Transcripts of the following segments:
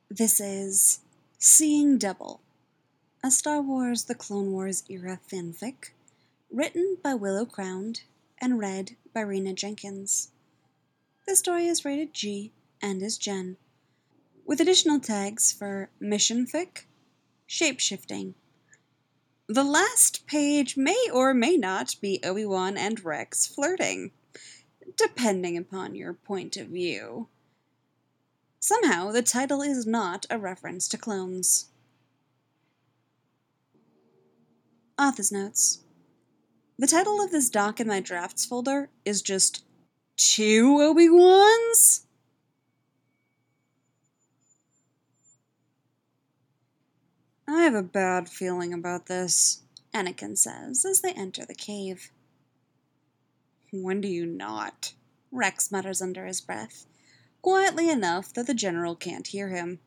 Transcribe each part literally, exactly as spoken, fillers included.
This is Seeing Double, a Star Wars The Clone Wars era fanfic, written by Willow Crowned and read by Rena Jenkins. The story is rated G and is Gen, with additional tags for mission fic, shapeshifting. The last page may or may not be Obi-Wan and Rex flirting, depending upon your point of view. Somehow, the title is not a reference to clones. Author's notes. The title of this doc in my drafts folder is just Two Obi-Wans? I have a bad feeling about this, Anakin says as they enter the cave. When do you not? Rex mutters under his breath, quietly enough that the general can't hear him.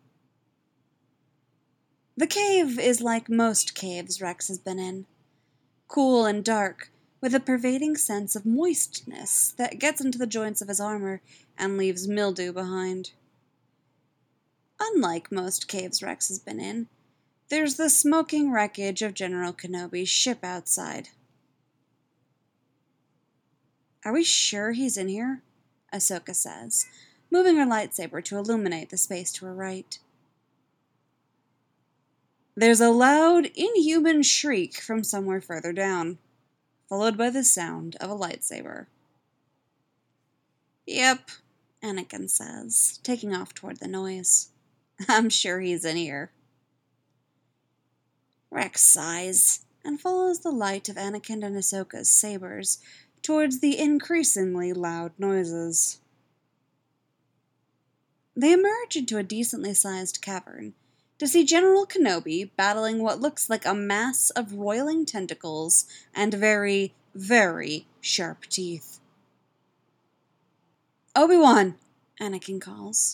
The cave is like most caves Rex has been in. Cool and dark, with a pervading sense of moistness that gets into the joints of his armor and leaves mildew behind. Unlike most caves Rex has been in, there's the smoking wreckage of General Kenobi's ship outside. Are we sure he's in here? Ahsoka says, moving her lightsaber to illuminate the space to her right. There's a loud, inhuman shriek from somewhere further down, followed by the sound of a lightsaber. Yep, Anakin says, taking off toward the noise. I'm sure he's in here. Rex sighs and follows the light of Anakin and Ahsoka's sabers towards the increasingly loud noises. They emerge into a decently sized cavern to see General Kenobi battling what looks like a mass of roiling tentacles and very, very sharp teeth. Obi-Wan, Anakin calls.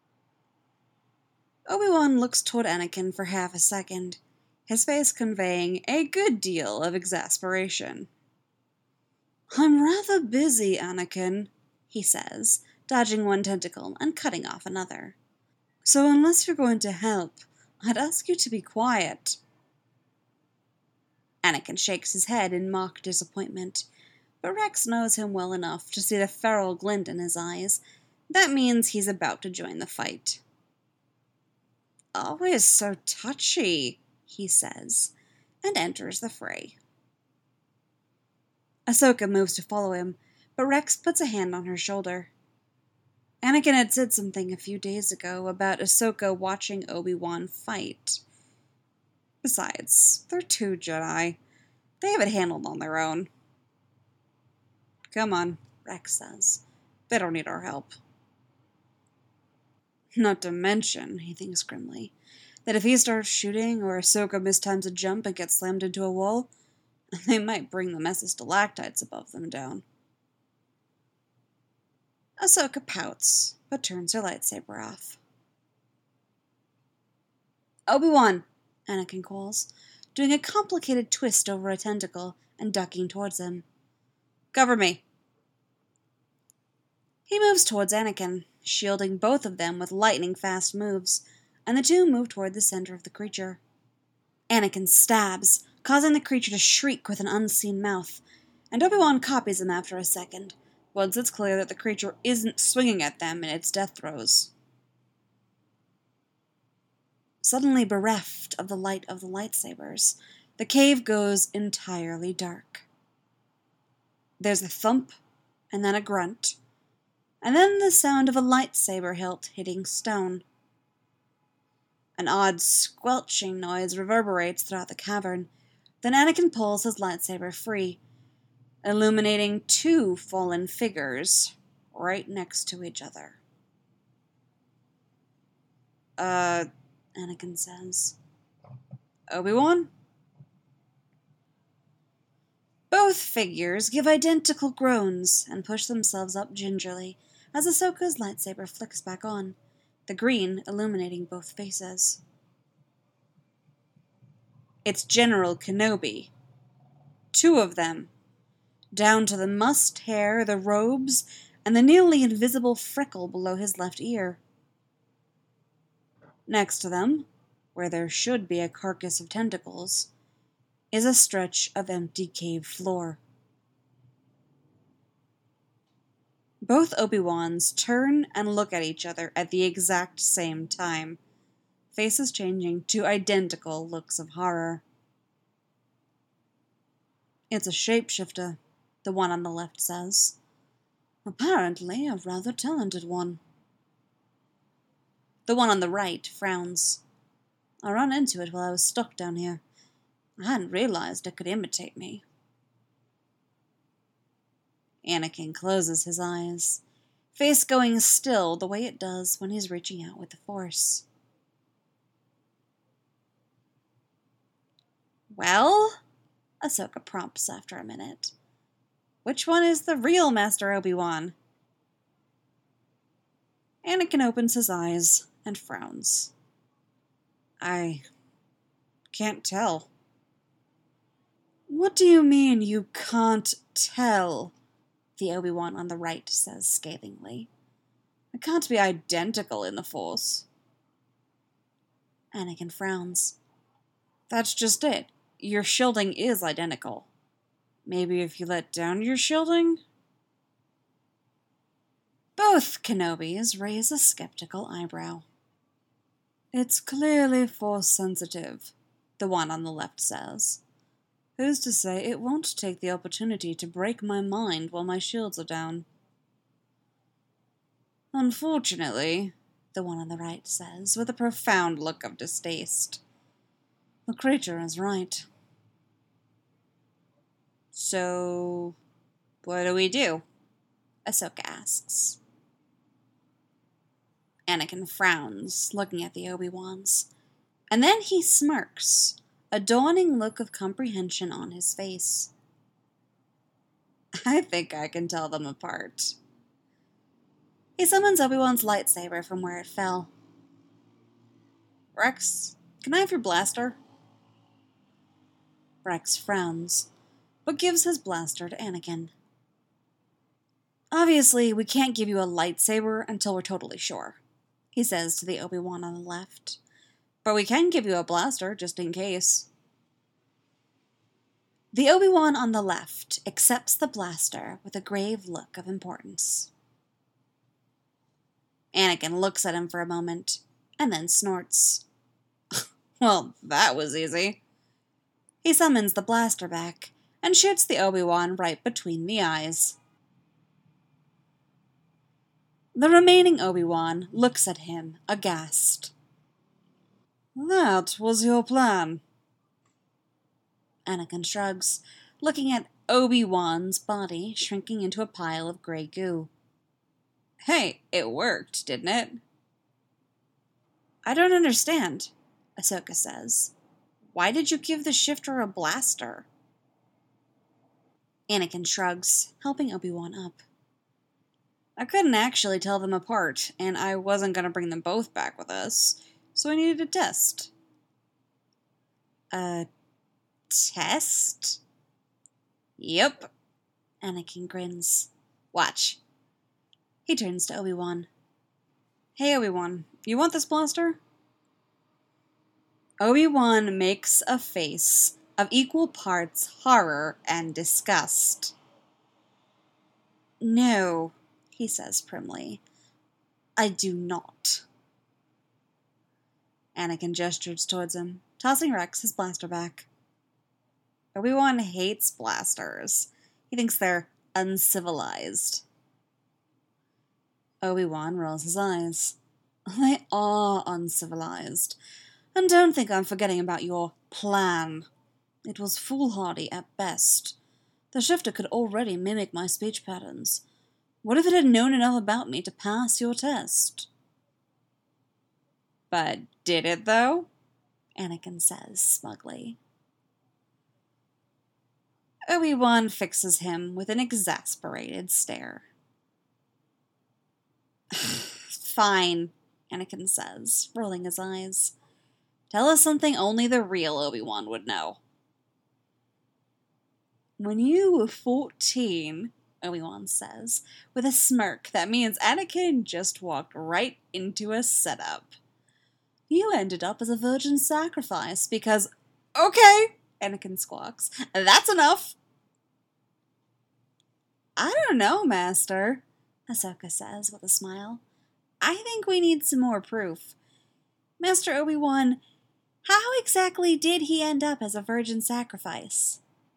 Obi-Wan looks toward Anakin for half a second, his face conveying a good deal of exasperation. I'm rather busy, Anakin, he says, dodging one tentacle and cutting off another. So unless you're going to help, I'd ask you to be quiet. Anakin shakes his head in mock disappointment, but Rex knows him well enough to see the feral glint in his eyes. That means he's about to join the fight. Always so touchy, he says, and enters the fray. Ahsoka moves to follow him, but Rex puts a hand on her shoulder. Anakin had said something a few days ago about Ahsoka watching Obi-Wan fight. Besides, they're two Jedi. They have it handled on their own. Come on, Rex says. They don't need our help. Not to mention, he thinks grimly, that if he starts shooting or Ahsoka mistimes a jump and gets slammed into a wall, they might bring the mess of stalactites above them down. Ahsoka pouts, but turns her lightsaber off. Obi-Wan, Anakin calls, doing a complicated twist over a tentacle and ducking towards him. Cover me. He moves towards Anakin, shielding both of them with lightning-fast moves, and the two move toward the center of the creature. Anakin stabs, causing the creature to shriek with an unseen mouth, and Obi-Wan copies him after a second, once it's clear that the creature isn't swinging at them in its death throes. Suddenly bereft of the light of the lightsabers, the cave goes entirely dark. There's a thump, and then a grunt, and then the sound of a lightsaber hilt hitting stone. An odd squelching noise reverberates throughout the cavern. Then Anakin pulls his lightsaber free, illuminating two fallen figures right next to each other. Uh, Anakin says. Obi-Wan? Both figures give identical groans and push themselves up gingerly as Ahsoka's lightsaber flicks back on, the green illuminating both faces. It's General Kenobi. Two of them, down to the mussed hair, the robes, and the nearly invisible freckle below his left ear. Next to them, where there should be a carcass of tentacles, is a stretch of empty cave floor. Both Obi-Wans turn and look at each other at the exact same time, faces changing to identical looks of horror. "It's a shapeshifter," the one on the left says. "Apparently a rather talented one." The one on the right frowns. "I ran into it while I was stuck down here. I hadn't realized it could imitate me." Anakin closes his eyes, face going still the way it does when he's reaching out with the Force. "Well?" Ahsoka prompts after a minute. "Which one is the real Master Obi-Wan?" Anakin opens his eyes and frowns. "I can't tell." "What do you mean you can't tell?" the Obi-Wan on the right says scathingly. "I can't be identical in the Force." Anakin frowns. "That's just it. Your shielding is identical. Maybe if you let down your shielding?" Both Kenobis raise a skeptical eyebrow. "It's clearly Force sensitive," the one on the left says. "Who's to say it won't take the opportunity to break my mind while my shields are down?" "Unfortunately," the one on the right says, with a profound look of distaste, "the creature is right." "So, what do we do?" Ahsoka asks. Anakin frowns, looking at the Obi-Wans, and then he smirks, a dawning look of comprehension on his face. "I think I can tell them apart." He summons Obi-Wan's lightsaber from where it fell. "Rex, can I have your blaster?" Rex frowns, but gives his blaster to Anakin. "Obviously, we can't give you a lightsaber until we're totally sure," he says to the Obi-Wan on the left. "But we can give you a blaster, just in case." The Obi-Wan on the left accepts the blaster with a grave look of importance. Anakin looks at him for a moment, and then snorts. "Well, that was easy." He summons the blaster back, and shoots the Obi-Wan right between the eyes. The remaining Obi-Wan looks at him, aghast. "That was your plan?" Anakin shrugs, looking at Obi-Wan's body shrinking into a pile of grey goo. "Hey, it worked, didn't it?" "I don't understand," Ahsoka says. "Why did you give the shifter a blaster?" Anakin shrugs, helping Obi-Wan up. "I couldn't actually tell them apart, and I wasn't going to bring them both back with us, so I needed a test." "A test?" "Yep." Anakin grins. "Watch." He turns to Obi-Wan. "Hey, Obi-Wan, you want this blaster?" Obi-Wan makes a face of equal parts horror and disgust. "No," he says primly. "I do not." Anakin gestures towards him, tossing Rex his blaster back. Obi-Wan hates blasters. He thinks they're uncivilized. Obi-Wan rolls his eyes. "They are uncivilized. And don't think I'm forgetting about your plan. It was foolhardy at best. The shifter could already mimic my speech patterns. What if it had known enough about me to pass your test?" "But did it, though?" Anakin says smugly. Obi-Wan fixes him with an exasperated stare. "Fine," Anakin says, rolling his eyes. "Tell us something only the real Obi-Wan would know." "When you were fourteen," Obi-Wan says, with a smirk that means Anakin just walked right into a setup, "you you ended up as a virgin sacrifice because, okay, Anakin squawks, that's enough. I don't know, Master, Ahsoka says with a smile. I think we need some more proof. Master Obi-Wan, how exactly did he end up as a virgin sacrifice?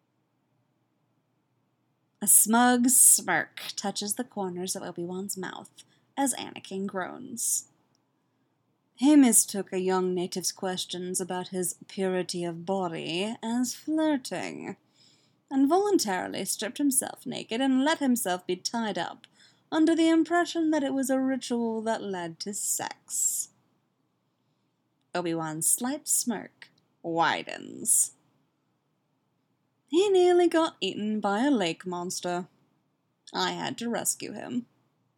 A smug smirk touches the corners of Obi-Wan's mouth as Anakin groans. He mistook a young native's questions about his purity of body as flirting, and voluntarily stripped himself naked and let himself be tied up, under the impression that it was a ritual that led to sex. Obi-Wan's slight smirk widens. He nearly got eaten by a lake monster. I had to rescue him.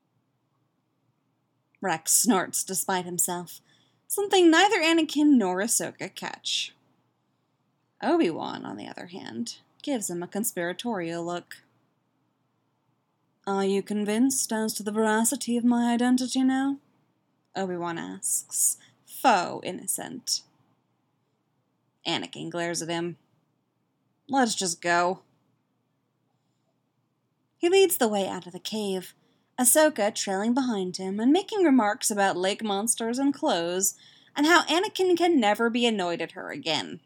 Rex snorts despite himself, something neither Anakin nor Ahsoka catch. Obi-Wan, on the other hand, gives him a conspiratorial look. Are you convinced as to the veracity of my identity now? Obi-Wan asks, faux innocent. Anakin glares at him. Let's just go. He leads the way out of the cave, Ahsoka trailing behind him and making remarks about lake monsters and clothes, and how Anakin can never be annoyed at her again.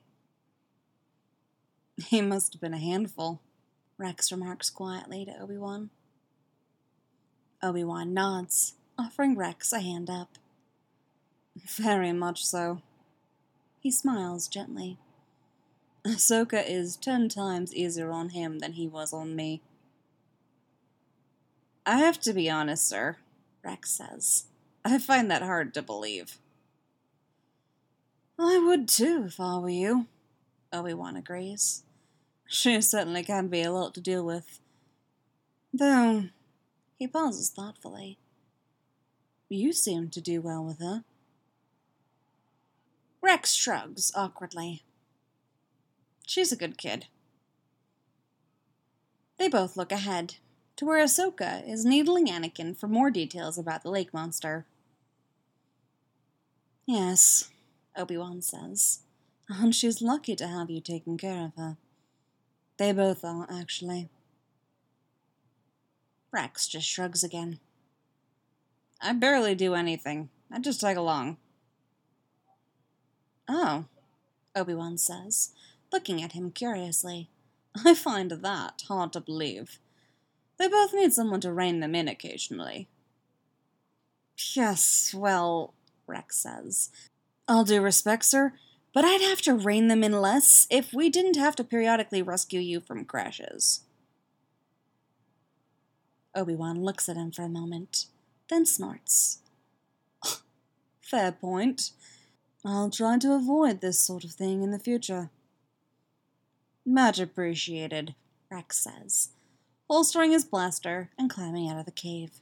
He must have been a handful, Rex remarks quietly to Obi-Wan. Obi-Wan nods, offering Rex a hand up. Very much so. He smiles gently. Ahsoka is ten times easier on him than he was on me. I have to be honest, sir, Rex says. I find that hard to believe. I would too, if I were you, Obi-Wan agrees. She certainly can be a lot to deal with. Though, he pauses thoughtfully. You seem to do well with her. Rex shrugs awkwardly. She's a good kid. They both look ahead, to where Ahsoka is needling Anakin for more details about the lake monster. Yes, Obi-Wan says, and she's lucky to have you taking care of her. They both are, actually. Rex just shrugs again. I barely do anything. I just tag along. Oh, Obi-Wan says, looking at him curiously. I find that hard to believe. They both need someone to rein them in occasionally. Yes, well, Rex says. All due respect, sir, but I'd have to rein them in less if we didn't have to periodically rescue you from crashes. Obi-Wan looks at him for a moment, then snorts. Fair point. I'll try to avoid this sort of thing in the future. Much appreciated, Rex says, holstering his blaster and climbing out of the cave.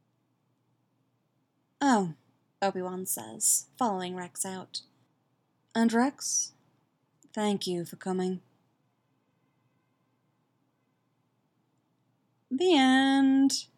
Oh, Obi-Wan says, following Rex out. And Rex, thank you for coming. The end.